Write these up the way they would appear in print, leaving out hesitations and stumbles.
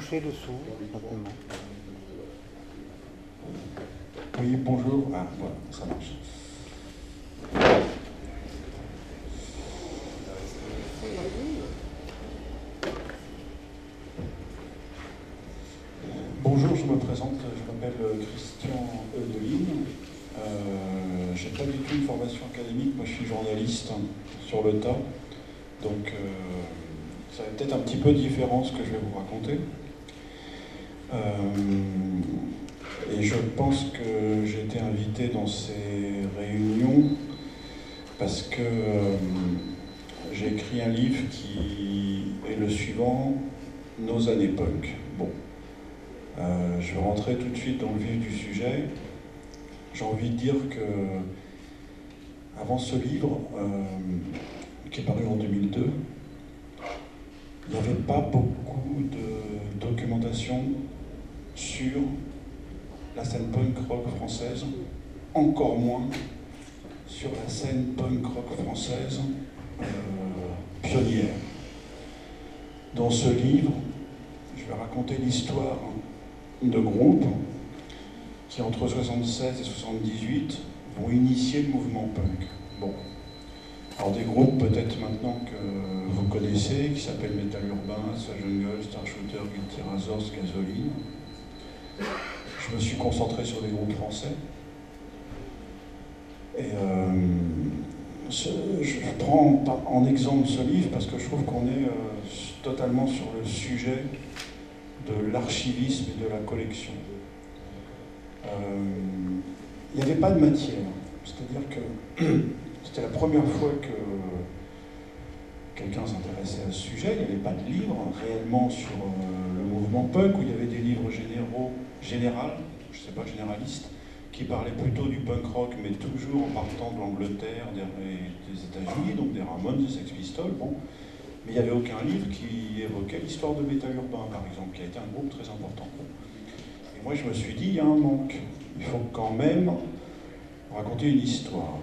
toucher dessous, simplement. Oui, bonjour. Ah, voilà, ça marche. Bonjour, je me présente, je m'appelle Christian Eudeline. Je n'ai pas du tout une formation académique, moi je suis journaliste sur le tas, donc ça va peut-être un petit peu différent ce que je vais vous raconter. Et je pense que j'ai été invité dans ces réunions parce que j'ai écrit un livre qui est le suivant, Nos années punk. Bon. Je vais rentrer tout de suite dans le vif du sujet. J'ai envie de dire que, avant ce livre, qui est paru en 2002, il n'y avait pas beaucoup de documentation sur la scène punk rock française, encore moins sur la scène punk rock française pionnière. Dans ce livre, je vais raconter l'histoire de groupes qui, entre 76 et 78, vont initier le mouvement punk. Bon. Alors des groupes peut-être maintenant que vous connaissez, qui s'appellent Metal Urbain, Assault Jungle, Star Shooter, Guilty Razors, Gasoline. Je me suis concentré sur des groupes français. Et je prends en exemple ce livre parce que je trouve qu'on est totalement sur le sujet de l'archivisme et de la collection. Il n'y avait pas de matière, c'est-à-dire que c'était la première fois que quelqu'un s'intéressait à ce sujet. Il n'y avait pas de livre réellement sur le mouvement punk, où il y avait des livres généralistes, qui parlaient plutôt du punk rock, mais toujours en partant de l'Angleterre, des États-Unis, donc des Ramones, des Sex Pistols, bon. Mais il n'y avait aucun livre qui évoquait l'histoire de Metal Urbain, par exemple, qui a été un groupe très important. Et moi, je me suis dit, il y a un manque. Il faut quand même raconter une histoire.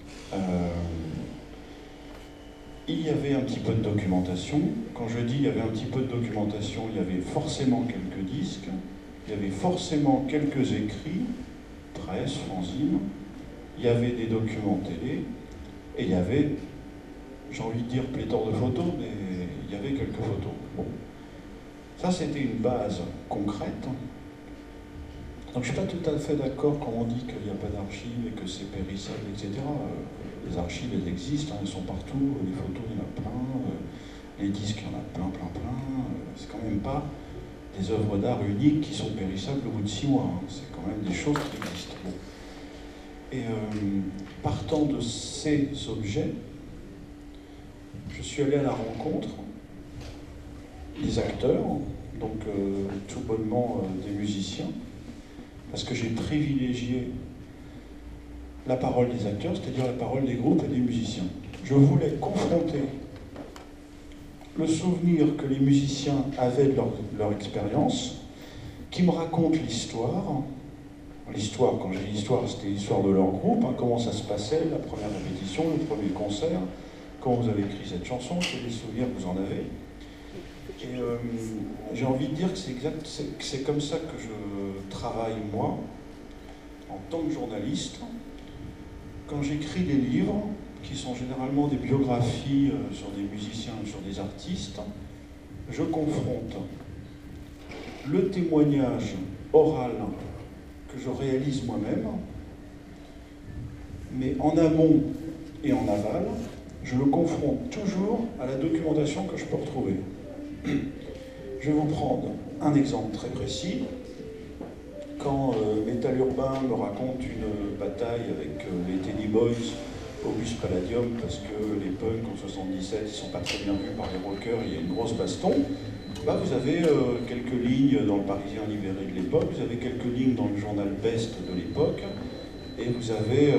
Il y avait un petit peu de documentation. Quand je dis il y avait un petit peu de documentation, il y avait forcément quelques disques, il y avait forcément quelques écrits, 13 fanzines, il y avait des documents télé, et il y avait, j'ai envie de dire pléthore de photos, mais il y avait quelques photos. Bon. Ça, c'était une base concrète. Donc je ne suis pas tout à fait d'accord quand on dit qu'il n'y a pas d'archives et que c'est périssable, etc. Les archives, elles existent, hein, elles sont partout, les photos, il y en a plein, les disques, il y en a plein. C'est quand même pas des œuvres d'art uniques qui sont périssables au bout de 6 mois. Hein. C'est quand même des choses qui existent. Bon. Et partant de ces objets, je suis allé à la rencontre des acteurs, donc tout bonnement des musiciens, parce que j'ai privilégié la parole des acteurs, c'est-à-dire la parole des groupes et des musiciens. Je voulais confronter le souvenir que les musiciens avaient de leur expérience, qui me racontent l'histoire. L'histoire, quand j'ai dit l'histoire, c'était l'histoire de leur groupe, hein, comment ça se passait, la première répétition, le premier concert, comment vous avez écrit cette chanson, quels souvenirs vous en avez. Et j'ai envie de dire que c'est comme ça que je travaille, moi, en tant que journaliste. Quand j'écris des livres, qui sont généralement des biographies sur des musiciens, sur des artistes, je confronte le témoignage oral que je réalise moi-même, mais en amont et en aval, je le confronte toujours à la documentation que je peux retrouver. Je vais vous prendre un exemple très précis. Quand Metal Urbain me raconte une bataille avec les Teddy Boys au bus Palladium, parce que les punks en 77 ils sont pas très bien vus par les rockers, il y a une grosse baston, là vous avez quelques lignes dans le Parisien libéré de l'époque, vous avez quelques lignes dans le journal Best de l'époque, et vous avez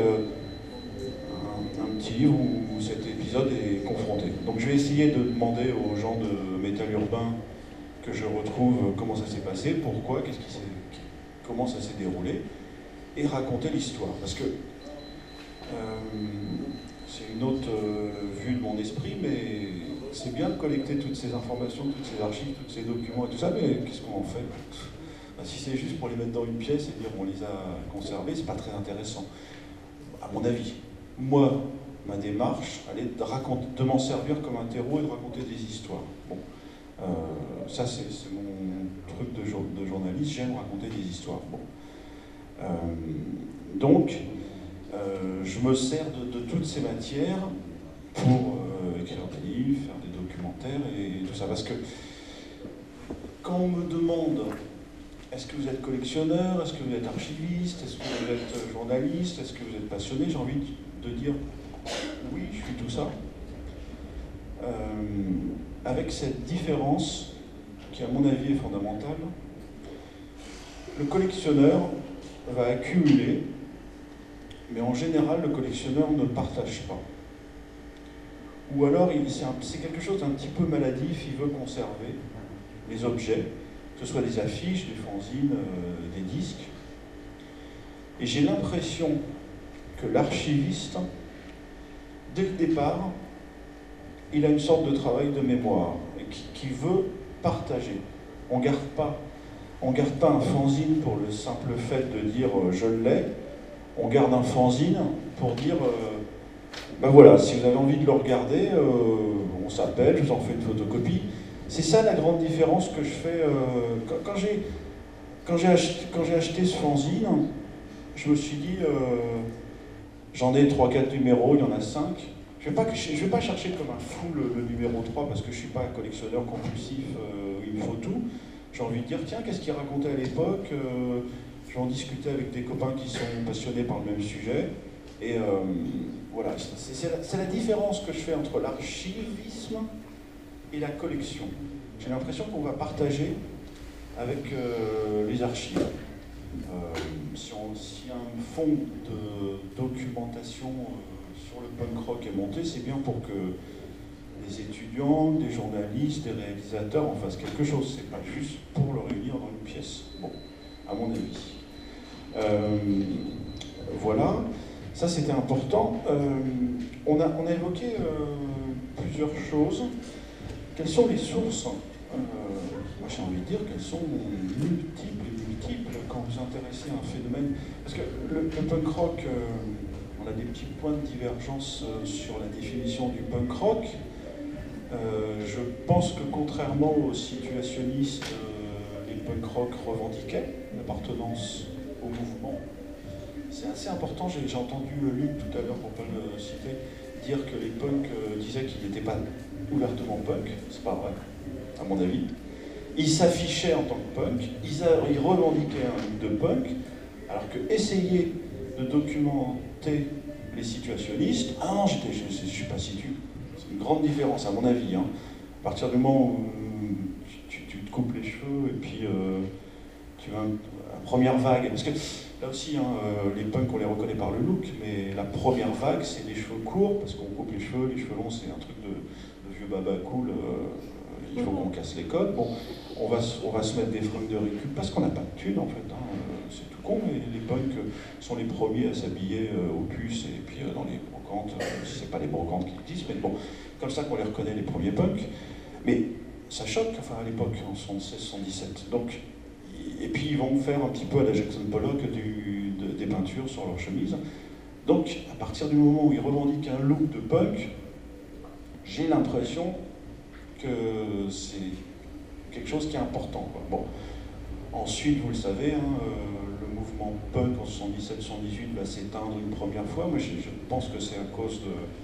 un petit livre où cet épisode est confronté. Donc je vais essayer de demander aux gens de Metal Urbain que je retrouve comment ça s'est passé, pourquoi, comment ça s'est déroulé, et raconter l'histoire. Parce que c'est une autre vue de mon esprit, mais c'est bien de collecter toutes ces informations, toutes ces archives, tous ces documents et tout ça, mais qu'est-ce qu'on en fait? Ben, si c'est juste pour les mettre dans une pièce et dire on les a conservés, c'est pas très intéressant, à mon avis. Moi, ma démarche, elle est de m'en servir comme un terreau et de raconter des histoires. Bon. Ça, c'est mon truc de journaliste, j'aime raconter des histoires. Bon. Donc, je me sers de toutes ces matières pour écrire des livres, faire des documentaires et tout ça. Parce que quand on me demande est-ce que vous êtes collectionneur, est-ce que vous êtes archiviste, est-ce que vous êtes journaliste, est-ce que vous êtes passionné, j'ai envie de dire oui, je suis tout ça. Avec cette différence qui, à mon avis, est fondamentale, le collectionneur va accumuler, mais en général, le collectionneur ne partage pas. Ou alors, c'est quelque chose d'un petit peu maladif, il veut conserver les objets, que ce soit des affiches, des fanzines, des disques. Et j'ai l'impression que l'archiviste, dès le départ, il a une sorte de travail de mémoire et qui veut partager. On garde pas un fanzine pour le simple fait de dire je l'ai. On garde un fanzine pour dire ben voilà, si vous avez envie de le regarder, on s'appelle, je vous en fais une photocopie. C'est ça la grande différence que je fais quand j'ai acheté ce fanzine. Je me suis dit j'en ai 3-4 numéros, il y en a 5. Je vais pas chercher comme un fou le numéro 3 parce que je ne suis pas un collectionneur compulsif, il me faut tout. J'ai envie de dire, tiens, qu'est-ce qu'il racontait à l'époque, je vais en discuter avec des copains qui sont passionnés par le même sujet. Et voilà, c'est la différence que je fais entre l'archivisme et la collection. J'ai l'impression qu'on va partager avec les archives. Si un fonds de documentation sur le punk rock est monté, c'est bien pour que des étudiants, des journalistes, des réalisateurs en fassent quelque chose. C'est pas juste pour le réunir dans une pièce. Bon, à mon avis. Voilà, ça c'était important. On a évoqué plusieurs choses. Quelles sont les sources? Moi j'ai envie de dire qu'elles sont multiples quand vous vous intéressez à un phénomène. Parce que le punk rock, on a des petits points de divergence sur la définition du punk rock. Je pense que contrairement aux situationnistes, les punk rock revendiquaient l'appartenance au mouvement. C'est assez important, j'ai entendu Luc tout à l'heure, pour ne pas le citer, dire que les punks disaient qu'ils n'étaient pas ouvertement punk. C'est pas vrai, à mon avis. Ils s'affichaient en tant que punk, ils revendiquaient un look de punk, alors que essayer de documenter les situationnistes, ah non, je ne suis pas situ. C'est une grande différence, à mon avis. Hein. À partir du moment où tu te coupes les cheveux et puis tu vas la première vague, parce que là aussi, hein, les punks, on les reconnaît par le look, mais la première vague, c'est les cheveux courts, parce qu'on coupe les cheveux longs, c'est un truc de vieux baba cool, il faut qu'on casse les codes. Bon, on va se mettre des fringues de récup, parce qu'on n'a pas de thunes, en fait, hein, c'est tout con, mais les punks sont les premiers à s'habiller au puce, et puis dans les brocantes, c'est pas les brocantes qui le disent, mais bon, comme ça qu'on les reconnaît, les premiers punks. Mais ça choque, enfin, à l'époque, en 76-77. Donc, et puis ils vont faire un petit peu à la Jackson Pollock des peintures sur leur chemise. Donc, à partir du moment où ils revendiquent un look de punk, j'ai l'impression que c'est quelque chose qui est important, quoi. Bon. Ensuite, vous le savez, hein, le mouvement punk en 77-78 va s'éteindre une première fois. Moi, je pense que c'est à cause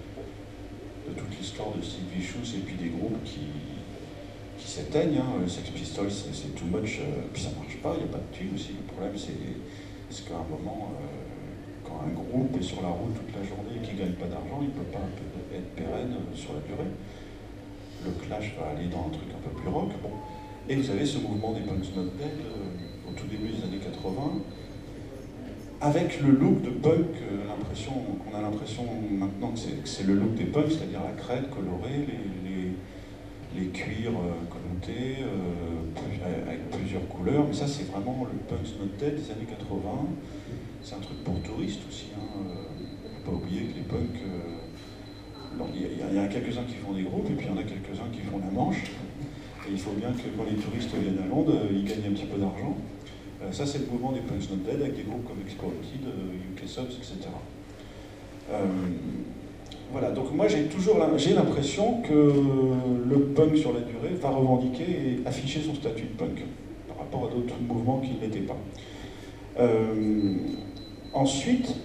de toute l'histoire de Sid Vicious et puis des groupes qui s'éteignent. Hein. Sex Pistols, c'est too much, puis ça marche pas, il n'y a pas de thunes aussi. Le problème, c'est qu'à un moment, quand un groupe est sur la route toute la journée et qu'il ne gagne pas d'argent, il ne peut pas être pérenne sur la durée. Le Clash va aller dans un truc un peu plus rock. Bon. Et vous avez ce mouvement des Punks Not Dead au tout début des années 80, avec le look de punk, qu'on a l'impression maintenant que c'est le look des punks, c'est-à-dire la crête colorée, les cuirs connotés, avec plusieurs couleurs. Mais ça, c'est vraiment le Punks Not Dead des années 80. C'est un truc pour touristes aussi. Hein. Il ne faut pas oublier que les punks Donc, il y a quelques-uns qui font des groupes, et puis il y en a quelques-uns qui font la manche. Et il faut bien que quand les touristes viennent à Londres, ils gagnent un petit peu d'argent. Ça, c'est le mouvement des Punks Not Dead, avec des groupes comme Exploited, UK Subs, etc. Voilà, donc moi j'ai l'impression que le punk sur la durée va revendiquer et afficher son statut de punk par rapport à d'autres mouvements qui ne l'étaient pas. Ensuite,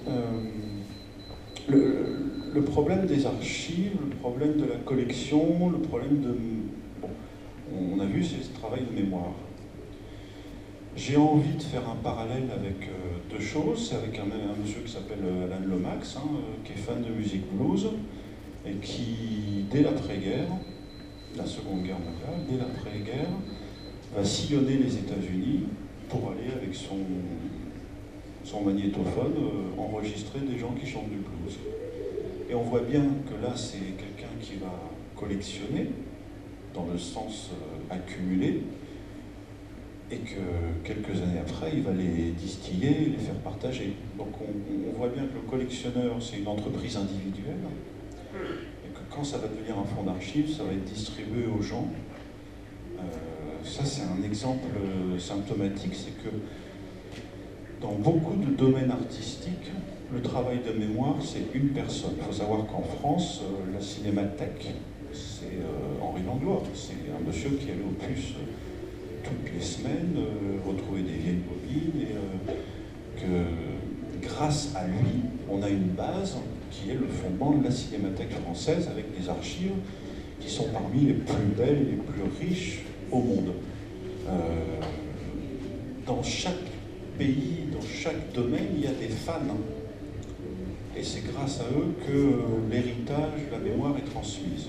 le problème des archives, le problème de la collection, le problème de... Bon, on a vu, c'est ce travail de mémoire. J'ai envie de faire un parallèle avec deux choses. C'est avec un monsieur qui s'appelle Alan Lomax, qui est fan de musique blues, et qui, dès l'après-guerre, la Seconde Guerre mondiale, dès l'après-guerre, va sillonner les États-Unis pour aller avec son magnétophone enregistrer des gens qui chantent du blues. Et on voit bien que là, c'est quelqu'un qui va collectionner, dans le sens accumuler, et que quelques années après, il va les distiller et les faire partager. Donc on voit bien que le collectionneur, c'est une entreprise individuelle, et que quand ça va devenir un fonds d'archives, ça va être distribué aux gens. Ça, c'est un exemple symptomatique, c'est que dans beaucoup de domaines artistiques, le travail de mémoire, c'est une personne. Il faut savoir qu'en France, la cinémathèque, c'est Henri Langlois. C'est un monsieur qui allait au puce toutes les semaines, retrouver des vieilles bobines, et que grâce à lui, on a une base qui est le fondement de la cinémathèque française, avec des archives qui sont parmi les plus belles et les plus riches au monde. Dans chaque pays, dans chaque domaine, il y a des fans. Et c'est grâce à eux que l'héritage, la mémoire est transmise.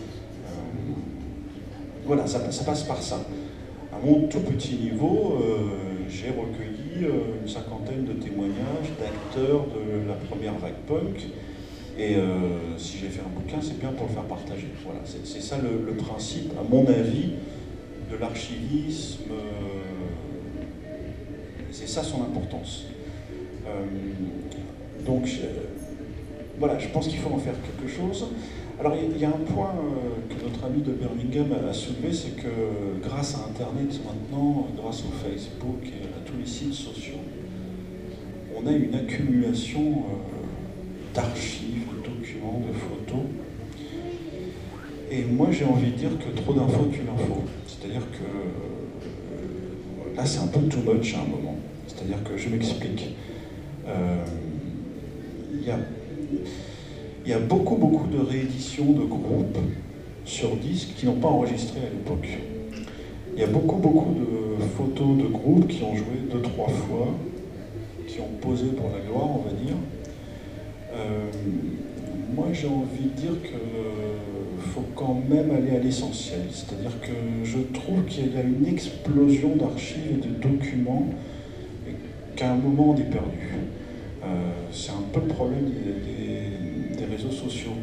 Voilà, ça passe par ça. À mon tout petit niveau, j'ai recueilli une cinquantaine de témoignages d'acteurs de la première vague punk. Et si j'ai fait un bouquin, c'est bien pour le faire partager. Voilà, c'est ça le principe, à mon avis, de l'archivisme. C'est ça son importance. Donc, voilà, je pense qu'il faut en faire quelque chose. Alors, il y a un point que notre ami de Birmingham a soulevé, c'est que grâce à Internet maintenant, grâce au Facebook et à tous les sites sociaux, on a une accumulation d'archives, de documents, de photos. Et moi, j'ai envie de dire que trop d'infos tue l'info. C'est-à-dire que là, c'est un peu too much à un moment. C'est-à-dire que je m'explique. Il y a beaucoup de rééditions de groupes sur disque qui n'ont pas enregistré à l'époque. Il y a beaucoup de photos de groupes qui ont joué 2-3 fois, qui ont posé pour la gloire, on va dire. Moi, j'ai envie de dire qu'il faut quand même aller à l'essentiel. C'est-à-dire que je trouve qu'il y a une explosion d'archives et de documents et qu'à un moment, on est perdu. C'est un peu le problème des réseaux sociaux.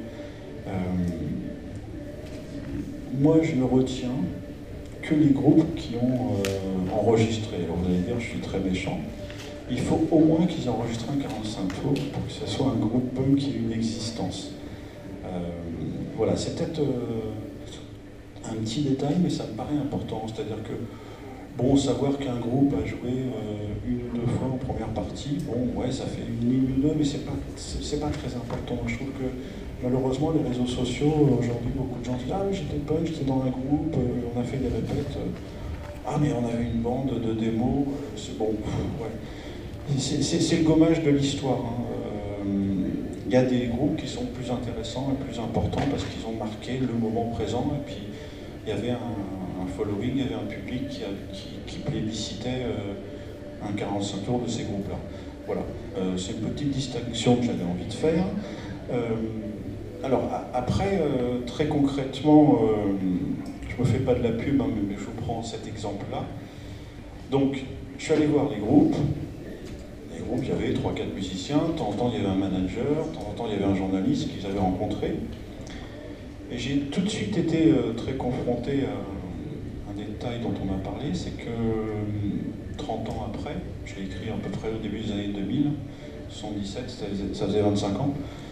Moi, je ne retiens que les groupes qui ont enregistré. Alors vous allez dire, je suis très méchant. Il faut au moins qu'ils aient enregistré un 45 tours pour que ce soit un groupe punk qui ait une existence. Voilà, c'est peut-être un petit détail, mais ça me paraît important. C'est-à-dire que, bon, savoir qu'un groupe a joué une ou deux fois en première partie, bon, ouais, ça fait une ligne ou deux, mais c'est pas très important. Je trouve que, malheureusement, les réseaux sociaux, aujourd'hui, beaucoup de gens disent « Ah oui, j'étais punk, j'étais dans un groupe, on a fait des répètes. Ah, mais on avait une bande de démos. » C'est bon, ouais. C'est le gommage de l'histoire. Il y a des groupes qui sont plus intéressants et plus importants parce qu'ils ont marqué le moment présent. Et puis, il y avait un following, il y avait un public qui plébiscitait un 45 tours de ces groupes-là. Voilà, c'est une petite distinction que j'avais envie de faire. Alors, après, très concrètement, je ne me fais pas de la pub, hein, mais je vous prends cet exemple-là. Donc, je suis allé voir les groupes. Il y avait 3-4 musiciens, de temps en temps il y avait un manager, de temps en temps il y avait un journaliste qu'ils avaient rencontré. Et j'ai tout de suite été très confronté à un détail dont on m'a parlé, c'est que 30 ans après, je l'ai écrit à peu près au début des années 2000, 77, ça faisait 25 ans,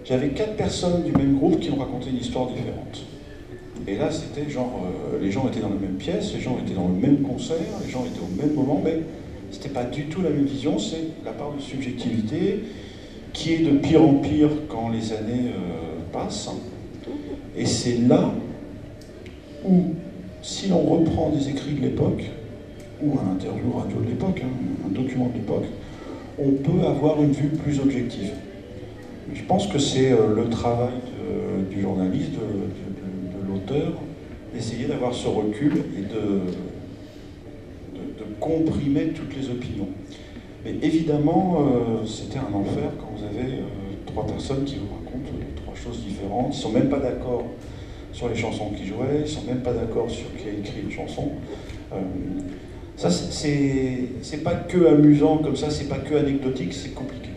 j'avais 4 personnes du même groupe qui me racontaient une histoire différente. Et là, c'était genre, les gens étaient dans la même pièce, les gens étaient dans le même concert, les gens étaient au même moment, mais c'était pas du tout la même vision, c'est la part de subjectivité qui est de pire en pire quand les années passent. Et c'est là où, si l'on reprend des écrits de l'époque, ou un interview radio de l'époque, un document de l'époque, on peut avoir une vue plus objective. Mais je pense que c'est le travail du journaliste, de l'auteur, d'essayer d'avoir ce recul et de comprimer toutes les opinions. Mais évidemment, c'était un enfer quand vous avez 3 personnes qui vous racontent 3 choses différentes, ils ne sont même pas d'accord sur les chansons qu'ils jouaient, ils ne sont même pas d'accord sur qui a écrit une chanson. Ça, c'est pas que amusant comme ça, c'est pas que anecdotique, c'est compliqué.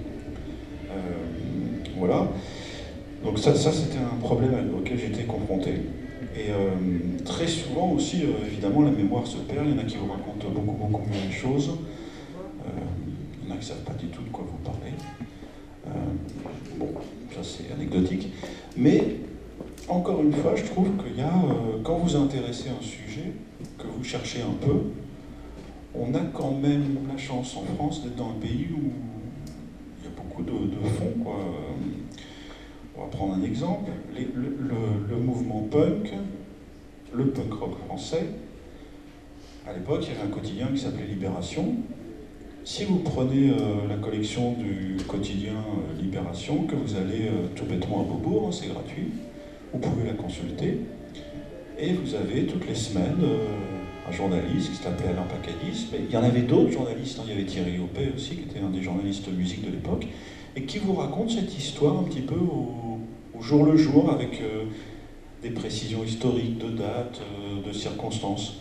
Voilà. Donc ça c'était un problème auquel j'étais confronté. Et très souvent aussi, évidemment, la mémoire se perd. Il y en a qui vous racontent beaucoup mieux les choses. Il y en a qui ne savent pas du tout de quoi vous parlez. Bon, ça c'est anecdotique. Mais, encore une fois, je trouve qu'il y a, quand vous intéressez un sujet, que vous cherchez un peu, on a quand même la chance en France d'être dans un pays où il y a beaucoup de fond, quoi. On va prendre un exemple, le mouvement punk, le punk rock français, à l'époque il y avait un quotidien qui s'appelait Libération. Si vous prenez la collection du quotidien Libération, que vous allez tout bêtement à Beaubourg, hein, c'est gratuit, vous pouvez la consulter, et vous avez toutes les semaines un journaliste qui s'appelait Alain Pacadis, mais il y en avait d'autres journalistes, hein. Il y avait Thierry Hoppet aussi, qui était un des journalistes musique de l'époque, et qui vous raconte cette histoire un petit peu au jour le jour, avec des précisions historiques, de dates, de circonstances.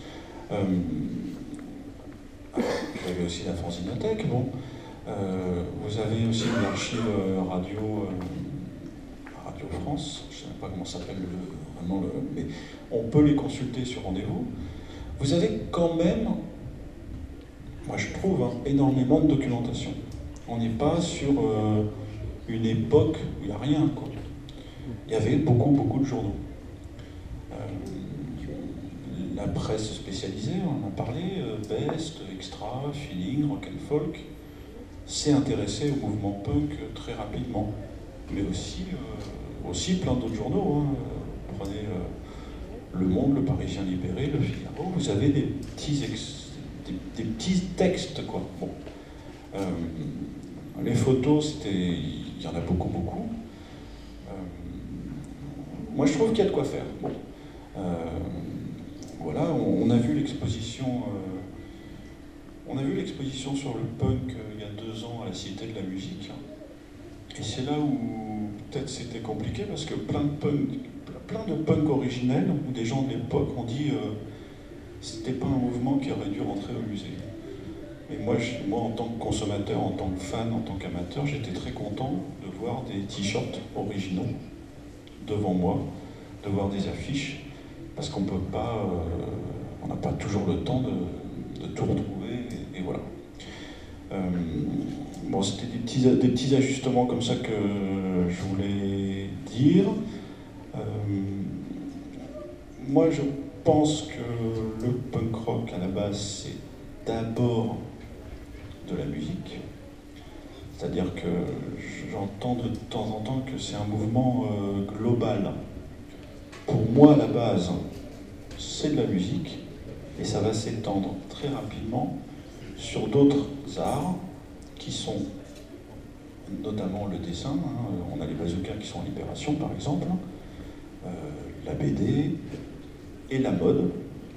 Vous avez aussi la Fanzinothèque, bon. Vous avez aussi l'archive Radio France, je ne sais même pas comment ça s'appelle vraiment, mais on peut les consulter sur rendez-vous. Vous avez quand même, moi je trouve, hein, énormément de documentation. On n'est pas sur une époque où il n'y a rien, quoi. Il y avait beaucoup de journaux. La presse spécialisée, on en a parlé, Best, Extra, Feeling, Rock and Folk, s'est intéressée au mouvement punk très rapidement. Mais aussi plein d'autres journaux. Hein. Prenez Le Monde, Le Parisien Libéré, Le Figaro, vous avez des petits textes, quoi. Bon. Les photos, il y en a beaucoup. Moi, je trouve qu'il y a de quoi faire. Bon. Voilà, on a vu l'exposition. On a vu l'exposition sur le punk il y a 2 ans à la Cité de la Musique. Et c'est là où peut-être c'était compliqué parce que plein de punk originels où des gens de l'époque ont dit c'était pas un mouvement qui aurait dû rentrer au musée. Et moi, en tant que consommateur, en tant que fan, en tant qu'amateur, j'étais très content de voir des t-shirts originaux devant moi, de voir des affiches, parce qu'on peut pas, on n'a pas toujours le temps de tout retrouver, et voilà. Bon, c'était des petits ajustements comme ça que je voulais dire. Moi, je pense que le punk rock, à la base, c'est d'abord de la musique. C'est-à-dire que j'entends de temps en temps que c'est un mouvement global. Pour moi, à la base, c'est de la musique, et ça va s'étendre très rapidement sur d'autres arts qui sont notamment le dessin. Hein. On a les bazookas qui sont en Libération, par exemple, la BD et la mode.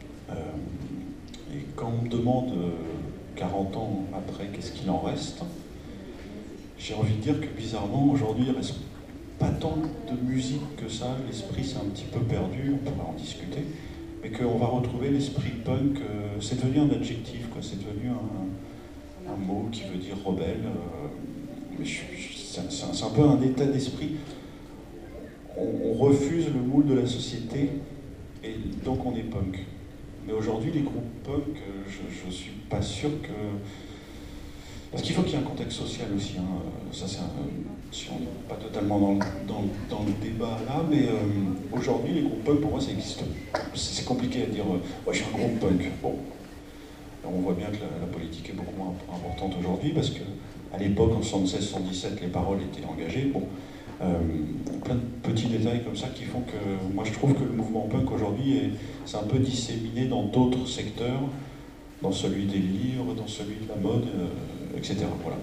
Et quand on me demande 40 ans après qu'est-ce qu'il en reste, j'ai envie de dire que bizarrement, aujourd'hui, il ne reste pas tant de musique que ça. L'esprit s'est un petit peu perdu, on pourra en discuter, mais qu'on va retrouver l'esprit punk. C'est devenu un adjectif, quoi. C'est devenu un mot qui veut dire rebelle. C'est un peu un état d'esprit. On refuse le moule de la société, et donc on est punk. Mais aujourd'hui, les groupes punk, je ne suis pas sûr que... Parce qu'il faut qu'il y ait un contexte social aussi. Hein. Ça, si on n'est pas totalement dans le débat là, mais aujourd'hui, les groupes punk, pour moi, ça existe. C'est compliqué à dire, moi, je suis un groupe punk. Bon, alors, on voit bien que la politique est beaucoup moins importante aujourd'hui, parce que à l'époque, en 76-117, les paroles étaient engagées. Bon, plein de petits détails comme ça qui font que, moi, je trouve que le mouvement punk aujourd'hui, c'est un peu disséminé dans d'autres secteurs, dans celui des livres, dans celui de la mode, etc. Voilà.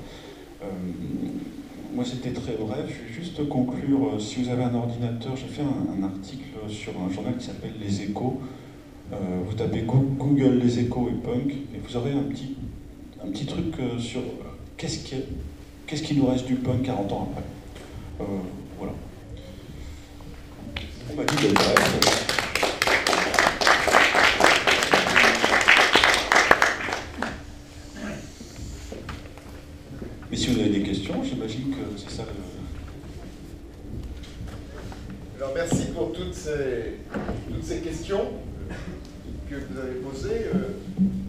Moi, c'était très bref. Je vais juste conclure. Si vous avez un ordinateur, j'ai fait un article sur un journal qui s'appelle Les Échos. Vous tapez Google Les Échos et punk, et vous aurez un petit truc sur qu'est-ce qui nous reste du punk 40 ans après. Voilà. On m'a dit d'être bref. Mais si vous avez des questions, j'imagine que c'est ça le... Alors merci pour toutes ces questions que vous avez posées.